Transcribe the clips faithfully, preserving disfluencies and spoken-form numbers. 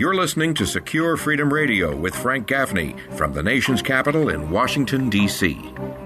You're listening to Secure Freedom Radio with Frank Gaffney from the nation's capital in Washington, D C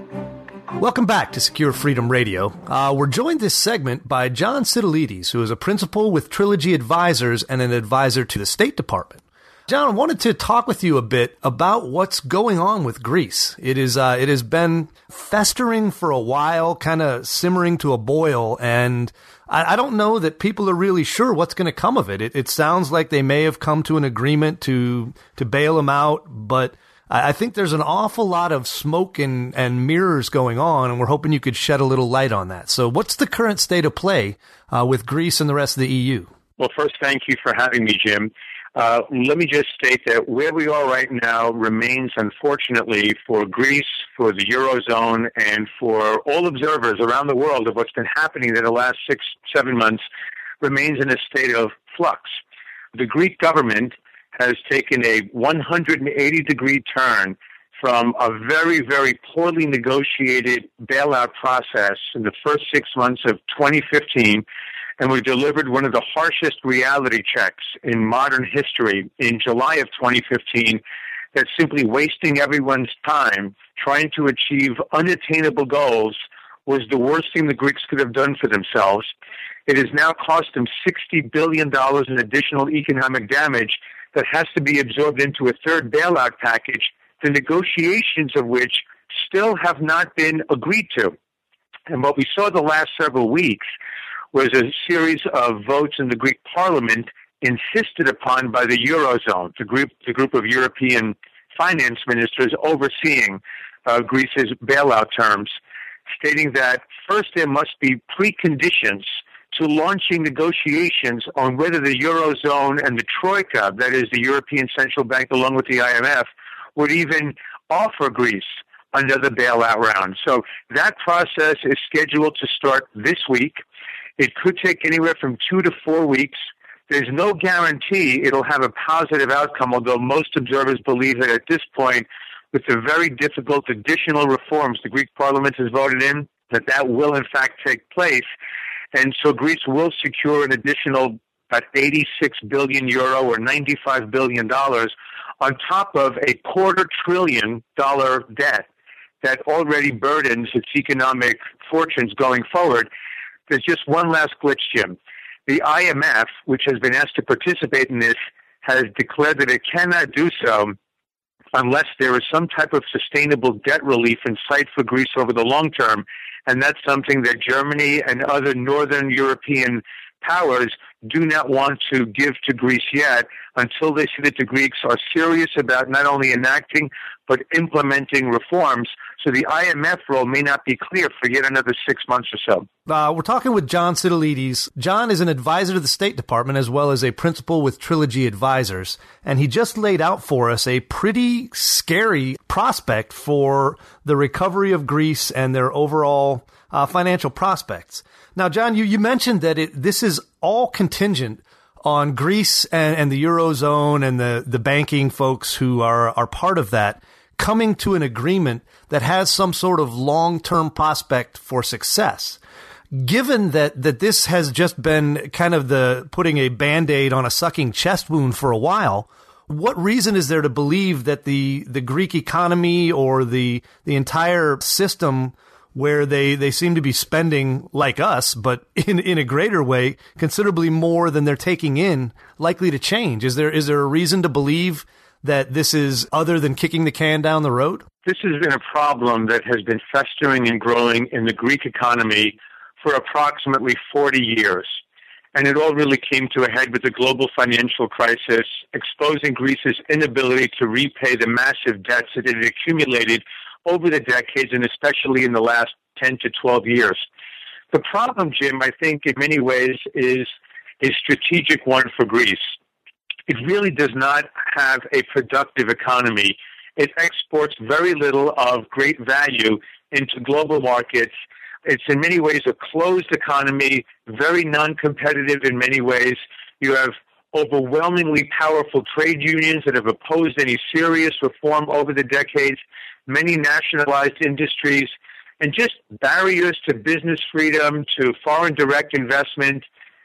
Welcome back to Secure Freedom Radio. Uh, we're joined this segment by John Sitilides, who is a principal with Trilogy Advisors and an advisor to the State Department. John, I wanted to talk with you a bit about what's going on with Greece. It is, uh, it has been festering for a while, kind of simmering to a boil, and I, I don't know that people are really sure what's going to come of it. it. It sounds like they may have come to an agreement to to bail them out, but I, I think there's an awful lot of smoke and, and mirrors going on, and we're hoping you could shed a little light on that. So what's the current state of play uh, with Greece and the rest of the E U? Well, first, thank you for having me, Jim. Uh, let me just state that where we are right now remains, unfortunately, for Greece, for the Eurozone, and for all observers around the world of what's been happening in the last six, seven months, remains in a state of flux. The Greek government has taken a one hundred eighty degree turn from a very, very poorly negotiated bailout process in the first six months of twenty fifteen, and we delivered one of the harshest reality checks in modern history in July of twenty fifteen, that simply wasting everyone's time trying to achieve unattainable goals was the worst thing the Greeks could have done for themselves. It has now cost them sixty billion dollars in additional economic damage that has to be absorbed into a third bailout package, the negotiations of which still have not been agreed to. And what we saw the last several weeks was a series of votes in the Greek parliament insisted upon by the Eurozone, the group, the group of European finance ministers overseeing uh, Greece's bailout terms, stating that first there must be preconditions to launching negotiations on whether the Eurozone and the Troika, that is the European Central Bank along with the I M F, would even offer Greece another bailout round. So that process is scheduled to start this week. It could take anywhere from two to four weeks. There's no guarantee it'll have a positive outcome, although most observers believe that at this point, with the very difficult additional reforms the Greek parliament has voted in, that that will in fact take place. And so Greece will secure an additional about eighty-six billion euro or ninety-five billion dollars on top of a quarter trillion dollar debt that already burdens its economic fortunes going forward. There's just one last glitch, Jim. The I M F, which has been asked to participate in this, has declared that it cannot do so unless there is some type of sustainable debt relief in sight for Greece over the long term. And that's something that Germany and other northern European powers do not want to give to Greece yet until they see that the Greeks are serious about not only enacting but implementing reforms. So the I M F role may not be clear for yet another six months or so. Uh, we're talking with John Sitilides. John is an advisor to the State Department as well as a principal with Trilogy Advisors. And he just laid out for us a pretty scary prospect for the recovery of Greece and their overall uh, financial prospects. Now, John, you, you mentioned that it, this is all contingent on Greece and, and the Eurozone and the, the banking folks who are, are part of that coming to an agreement that has some sort of long-term prospect for success. Given that, that this has just been kind of the putting a Band-Aid on a sucking chest wound for a while, what reason is there to believe that the, the Greek economy or the, the entire system where they, they seem to be spending like us, but in, in a greater way, considerably more than they're taking in, likely to change? Is there, is there a reason to believe that this is other than kicking the can down the road? This has been a problem that has been festering and growing in the Greek economy for approximately forty years. And it all really came to a head with the global financial crisis, exposing Greece's inability to repay the massive debts that it had accumulated over the decades, and especially in the last ten to twelve years. The problem, Jim, I think in many ways is a strategic one for Greece. It really does not have a productive economy. It exports very little of great value into global markets. It's in many ways a closed economy, very non-competitive in many ways. You have overwhelmingly powerful trade unions that have opposed any serious reform over the decades, many nationalized industries, and just barriers to business freedom, to foreign direct investment,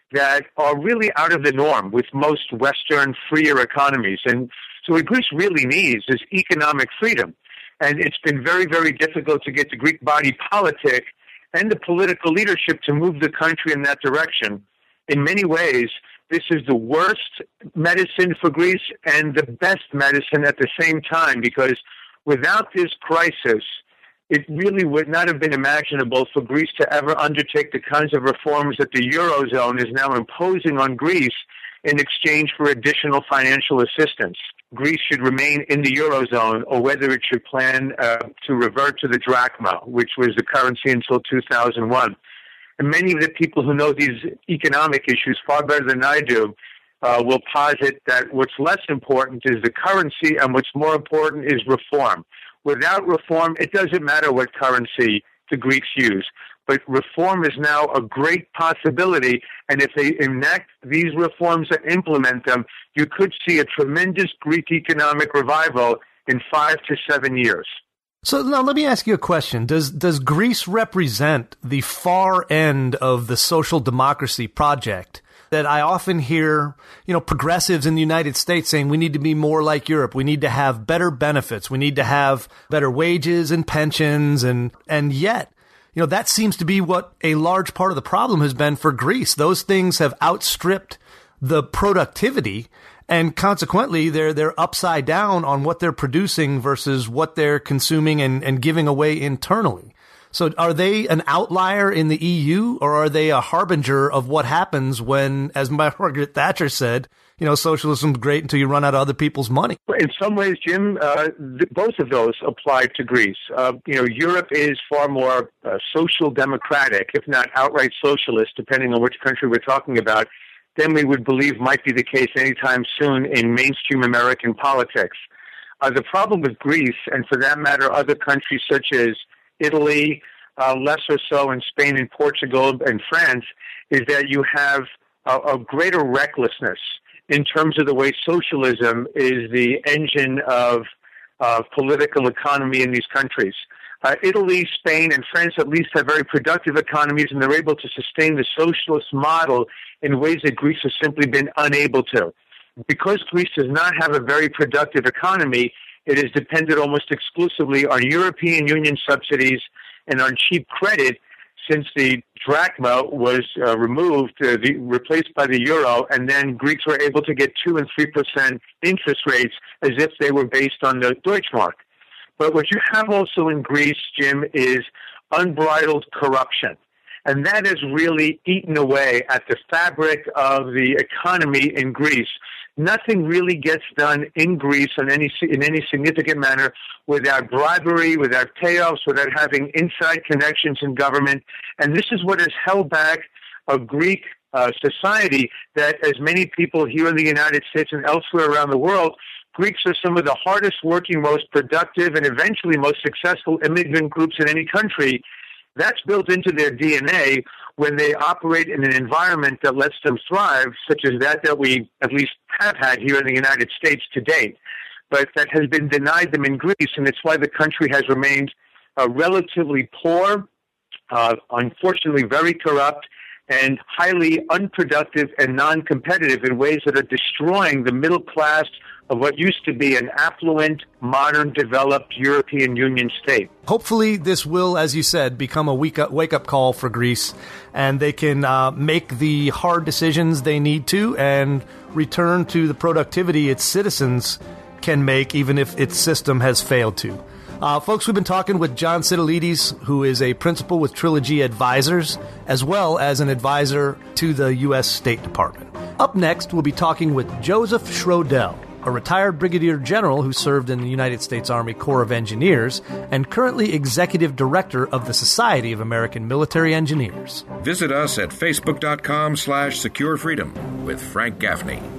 that are really out of the norm with most Western freer economies. And so what Greece really needs is economic freedom. And it's been very, very difficult to get the Greek body politic and the political leadership to move the country in that direction. In many ways, this is the worst medicine for Greece and the best medicine at the same time, because without this crisis, it really would not have been imaginable for Greece to ever undertake the kinds of reforms that the Eurozone is now imposing on Greece in exchange for additional financial assistance. Greece should remain in the Eurozone, or whether it should plan uh, to revert to the drachma, which was the currency until two thousand one. And many of the people who know these economic issues far better than I do uh, will posit that what's less important is the currency and what's more important is reform. Without reform, it doesn't matter what currency the Greeks use. But reform is now a great possibility, and if they enact these reforms and implement them, you could see a tremendous Greek economic revival in five to seven years. So now let me ask you a question. Does does Greece represent the far end of the social democracy project that I often hear, you know, progressives in the United States saying we need to be more like Europe. We need to have better benefits. We need to have better wages and pensions. And, and yet, you know, that seems to be what a large part of the problem has been for Greece. Those things have outstripped the productivity, and consequently, they're they're upside down on what they're producing versus what they're consuming and, and giving away internally. So are they an outlier in the E U, or are they a harbinger of what happens when, as Margaret Thatcher said, you know, socialism's great until you run out of other people's money? In some ways, Jim, uh, th- both of those apply to Greece. Uh, you know, Europe is far more uh, social democratic, if not outright socialist, depending on which country we're talking about, than we would believe might be the case anytime soon in mainstream American politics. Uh, the problem with Greece, and for that matter, other countries such as Italy, uh, less or so in Spain and Portugal and France, is that you have a, a greater recklessness in terms of the way socialism is the engine of uh, political economy in these countries. Uh, Italy, Spain, and France at least have very productive economies, and they're able to sustain the socialist model in ways that Greece has simply been unable to. Because Greece does not have a very productive economy, it is dependent almost exclusively on European Union subsidies and on cheap credit, since the drachma was uh, removed, uh, the, replaced by the euro, and then Greeks were able to get two and three percent interest rates as if they were based on the Deutschmark. But what you have also in Greece, Jim, is unbridled corruption. And that has really eaten away at the fabric of the economy in Greece. Nothing really gets done in Greece in any in any significant manner without bribery, without payoffs, without having inside connections in government. And this is what has held back a Greek uh, society that, as many people here in the United States and elsewhere around the world, Greeks are some of the hardest working, most productive, and eventually most successful immigrant groups in any country. That's built into their D N A when they operate in an environment that lets them thrive, such as that that we at least have had here in the United States to date. But that has been denied them in Greece, and it's why the country has remained uh, relatively poor, uh, unfortunately very corrupt, and highly unproductive and non-competitive in ways that are destroying the middle class of what used to be an affluent, modern, developed European Union state. Hopefully this will, as you said, become a wake-up wake-up call for Greece, and they can uh, make the hard decisions they need to and return to the productivity its citizens can make, even if its system has failed to. Uh, folks, we've been talking with John Sitilides, who is a principal with Trilogy Advisors, as well as an advisor to the U S State Department. Up next, we'll be talking with Joseph Schrodel, a retired brigadier general who served in the United States Army Corps of Engineers and currently executive director of the Society of American Military Engineers. Visit us at facebook.com slash secure freedom with Frank Gaffney.